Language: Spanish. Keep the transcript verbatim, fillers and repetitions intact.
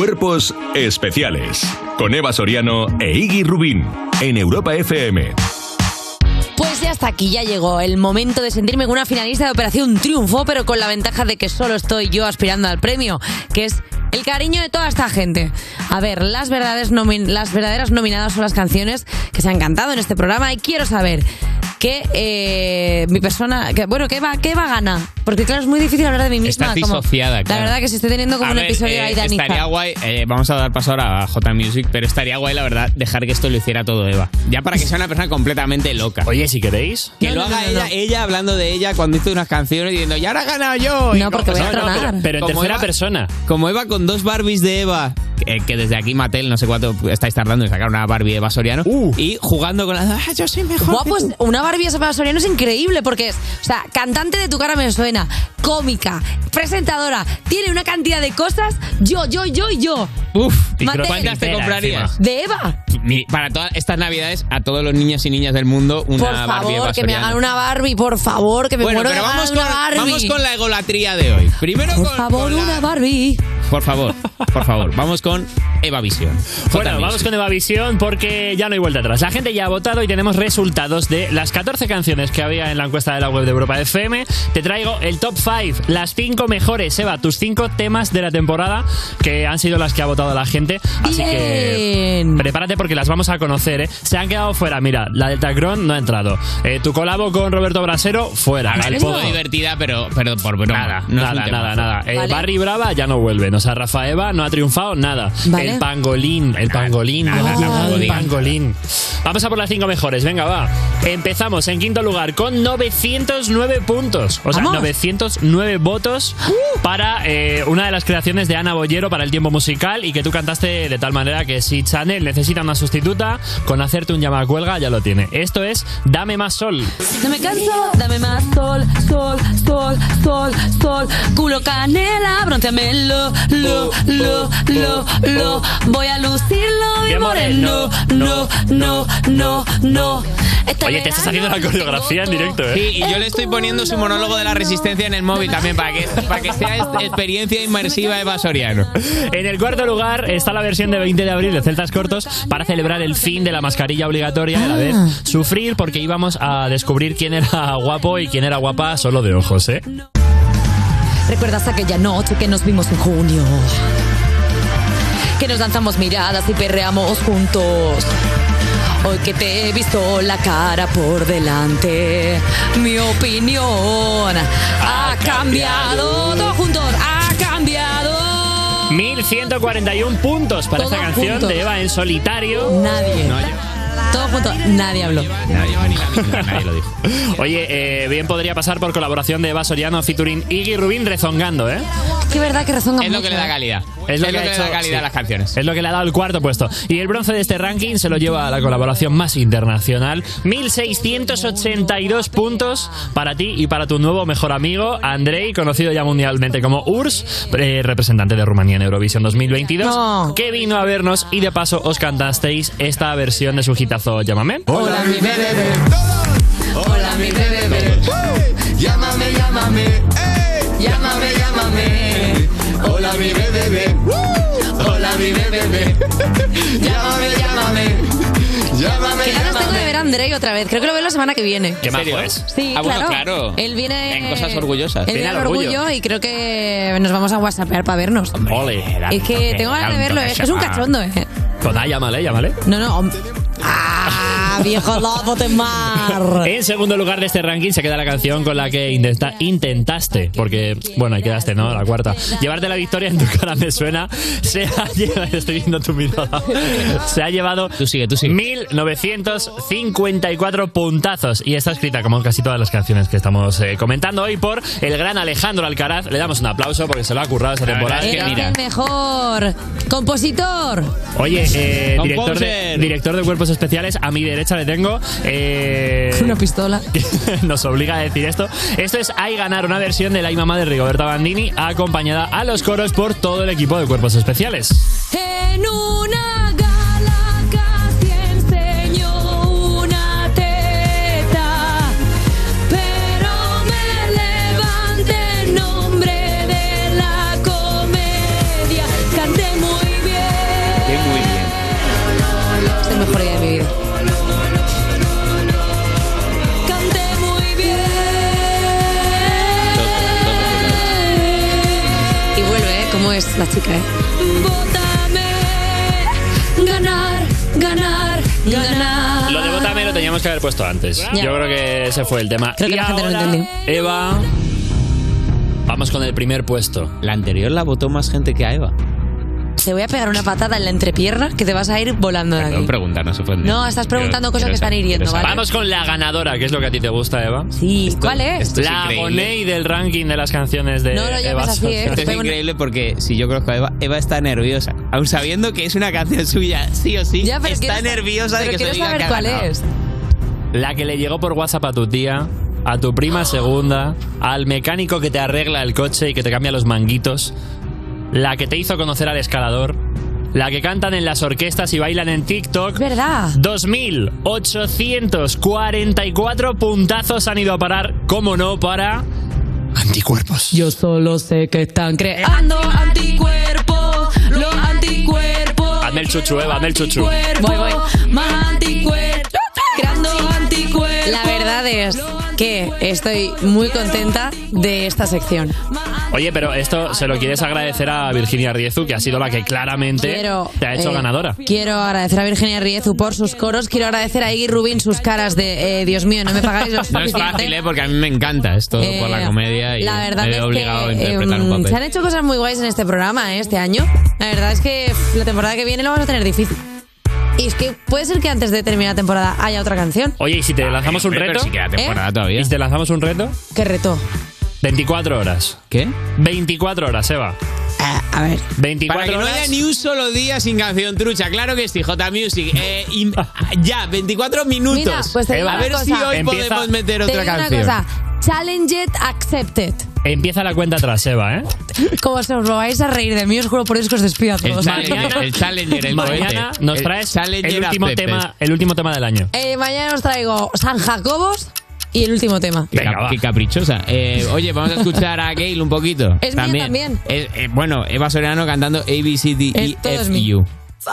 Cuerpos Especiales con Eva Soriano e Iggy Rubín en Europa F M. Pues ya está aquí, ya llegó el momento de sentirme como una finalista de Operación Triunfo, pero con la ventaja de que solo estoy yo aspirando al premio, que es el cariño de toda esta gente. A ver, las verdaderas, nomin- las verdaderas nominadas son las canciones que se han cantado en este programa y quiero saber que eh, mi persona, que, bueno, ¿qué va, qué va a ganar? Porque claro, es muy difícil hablar de mí misma. Estás como, disociada, claro. La verdad que se esté teniendo como a un ver, episodio eh, ahí de Anita. Estaría guay, eh, vamos a dar paso ahora a J Music, pero estaría guay, la verdad, dejar que esto lo hiciera todo Eva. Ya para que sea una persona completamente loca. Oye, si queréis. Que No, lo no, haga no, no, ella, no. ella hablando de ella cuando hizo unas canciones diciendo, ¡ya ahora he ganado yo! No, porque voy a no, tronar. pero, Pero en como tercera Eva- persona. Como Eva con dos Barbies de Eva, que, que desde aquí Mattel, no sé cuánto estáis tardando en sacar una Barbie de Eva Soriano, Uh. y jugando con la... ¡Ah, yo soy mejor! Buah, que pues tú". una Barbie Eva Soriano es increíble porque es, o sea, cantante de Tu cara me suena, cómica, presentadora, tiene una cantidad de cosas, yo, yo, yo y yo. Uf, ¿y Mattel. cuántas te Sincera, comprarías? encima. De Eva. Mi- Para todas estas navidades, a todos los niños y niñas del mundo, una Por Barbie favor, Eva que me Soriano. hagan una Barbie, por favor, que me Bueno, muero de pero ganas vamos de con, una Barbie. vamos con la egolatría de hoy. Primero Por con, favor, con la- una Barbie. Por favor, por favor, vamos con Eva Visión. Bueno, J vamos Music. con Evavisión porque ya no hay vuelta atrás. La gente ya ha votado y tenemos resultados de las catorce canciones que había en la encuesta de la web de Europa F M. Te traigo el top cinco, las cinco mejores, Eva, tus cinco temas de la temporada que han sido las que ha votado la gente. Así que Bien. prepárate porque las vamos a conocer, ¿eh? Se han quedado fuera, mira, la de Tacron no ha entrado. Eh, tu colabo con Roberto Brasero, fuera. A ver, Al es muy pozo. divertida, pero, pero por broma. Nada, No es un nada, tema. nada, nada. Eh, Vale. Barry Brava ya no vuelve. O sea, Rafa Eva no ha triunfado nada. Vale. El pangolín, el pangolín, nada, el nada, pangolín. nada. pangolín. Vamos a por las cinco mejores. Venga, va. Empezamos en quinto lugar con novecientos nueve puntos. O sea, Vamos. novecientos nueve votos para eh, una de las creaciones de Ana Bollero para el tiempo musical y que tú cantaste de tal manera que si Chanel necesita una sustituta, con hacerte un llamacuelga ya lo tiene. Esto es Dame Más Sol. No me canso, dame más sol, sol, sol, sol, sol. Culo canela, bronceamelo, lo, lo, lo, lo. Voy a lucirlo Qué bien moreno, no, no, no, no. Este Oye, te estás haciendo la verano coreografía en directo, ¿eh? Sí, y yo le estoy poniendo su monólogo de la resistencia en el móvil también para que, para que sea esta experiencia inmersiva Eva Soriano. En el cuarto lugar está la versión de veinte de abril de Celtas Cortos para celebrar el fin de la mascarilla obligatoria y a la vez sufrir porque íbamos a descubrir quién era guapo y quién era guapa solo de ojos, ¿eh? ¿Recuerdas aquella noche que nos vimos en junio? Que nos lanzamos miradas y perreamos juntos. Hoy que te he visto la cara por delante, mi opinión ha cambiado. Todos juntos, ha cambiado. mil ciento cuarenta y uno puntos para Todos esta canción juntos. de Eva en solitario. Nadie. No, yo- Todos juntos, nadie habló. Nadie lleva ni la misma, nadie lo dijo. Oye, eh, bien podría pasar por colaboración de Eva Soriano featuring Iggy Rubín rezongando, ¿eh? Qué verdad que razón Es lo que le da calidad. Es lo que ha le hecho- da calidad sí. a las canciones. Es lo que le ha dado el cuarto puesto. Y el bronce de este ranking se lo lleva a la colaboración más internacional. mil seiscientos ochenta y dos puntos para ti y para tu nuevo mejor amigo, Andrei, conocido ya mundialmente como U R S S, eh, representante de Rumanía en Eurovisión dos mil veintidós, No. que vino a vernos y de paso os cantasteis esta versión de su hitazo Llámame. Hola, mi bebé. Hola, mi bebé. Llámame, llámame, ey. Llámame, llámame. Hola, mi bebé. Hola, mi bebé. Llámame, llámame. Llámame, Qué ganas tengo de llámame. ver a Andrei otra vez. Creo que lo veo la semana que viene. Qué ¿En serio? majo es. Sí, Ah, bueno, claro. claro. Él viene... En cosas orgullosas. Él Viene viene al al orgullo. orgullo y creo que nos vamos a whatsappear para vernos. Ole. Es que tengo ganas de verlo, es que es un cachondo, ¿eh? Pues nada, llámale, llámale. No, no. hom- ¡Ah, viejo lobo de mar! En segundo lugar de este ranking se queda la canción con la que intenta- intentaste, porque, bueno, ahí quedaste, ¿no? La cuarta. Llevarte la victoria en Tu cara me suena. Se ha llevado, estoy viendo tu mirada. Se ha llevado Tú sigue, tú sigue. mil novecientos cincuenta y cuatro puntazos. Y está escrita, como casi todas las canciones que estamos eh, comentando hoy, por el gran Alejandro Alcaraz. Le damos un aplauso porque se lo ha currado esa temporada. verdad es Eres que mira. el mejor compositor. Oye, eh, director, de, Composer. director de Cuerpos Especiales, a mi derecha le tengo. Eh, Una pistola. nos obliga a decir esto. Esto es Hay ganar, una versión de La y Mamá de Rigoberta Bandini, acompañada a los coros por todo el equipo de Cuerpos Especiales. En una gala casi enseñó una teta, pero me levanté en nombre de la comedia. Canté muy la chica, ¿eh? Bótame, ganar, ganar, ganar. Lo de Bótame lo teníamos que haber puesto antes. Ya. Yo creo que ese fue el tema. Creo que Y la gente no lo ahora, entendió. Eva, vamos con el primer puesto. La anterior la votó más gente que a Eva. Te voy a pegar una patada en la entrepierna que te vas a ir volando de Perdón, aquí. pregunta, no se ofende. No, estás preguntando Quiero- cosas quiero que están saber, hiriendo, quiero saber. ¿vale? Vamos con la ganadora, que es lo que a ti te gusta, Eva. Sí, Esto- ¿cuál es? esto es La increíble. Gonei del ranking de las canciones de No lo llames Eva. así, ¿eh? Esto es Estoy un- increíble porque si yo conozco a Eva, Eva está nerviosa. Aun sabiendo que es una canción suya, sí o sí, Ya, pero está quiero sa- nerviosa de pero que se quiero diga saber que ha cuál ganado. es. La que le llegó por WhatsApp a tu tía, a tu prima segunda, al mecánico que te arregla el coche y que te cambia los manguitos, la que te hizo conocer al escalador, la que cantan en las orquestas y bailan en TikTok. Es verdad. dos mil ochocientos cuarenta y cuatro puntazos han ido a parar, como no, para Anticuerpos. Yo solo sé que están creando anticuerpos, los anticuerpos. Hazme el chuchu, Eva, hazme el chuchu. Voy, voy. Más anticuerpos, creando anticuerpos. La verdad es que estoy muy contenta de esta sección. Oye, pero esto se lo quieres agradecer a Virginia Riezu, que ha sido la que claramente Quiero, te ha hecho eh, ganadora. Quiero agradecer a Virginia Riezu por sus coros. Quiero agradecer a Iggy Rubin sus caras de eh, Dios mío, no me pagáis lo No es suficiente. fácil, ¿eh? Porque a mí me encanta esto Eh, por la comedia y la verdad me es veo obligado que, a interpretar em, un papel. se han hecho cosas muy guays en este programa, ¿eh? Este año. La verdad es que pff, la temporada que viene lo vamos a tener difícil. Y es que puede ser que antes de terminar la temporada haya otra canción. Oye, ¿y si te lanzamos un Pero reto? si queda temporada ¿Eh? todavía. ¿Y si te lanzamos un reto? ¿Qué reto? veinticuatro horas. ¿Qué? veinticuatro horas, Eva. Ah, a ver. veinticuatro Para que no horas. haya ni un solo día sin canción trucha. Claro que sí, J Music. Eh, y- ya, veinticuatro minutos. Mira, pues te digo a una ver cosa. si hoy Empieza- podemos meter Te otra digo una canción. cosa. Challenge it, accepted. Empieza la cuenta atrás, Eva, ¿eh? Como se os lo vais a reír de mí, os juro por Dios que os despido a El todos. Challenger, el Challenger, el Mañana cohete. nos El traes Challenger el último, accepted. tema, el último tema del año. Eh, mañana os traigo San Jacobos y el último tema. Qué, Venga, cap- va. qué caprichosa. Eh, oye, vamos a escuchar a Gail un poquito. Es mía también. Eh, eh, bueno, Eva Soriano cantando A, B, C, D, E, Eh, todo es F, mío. U.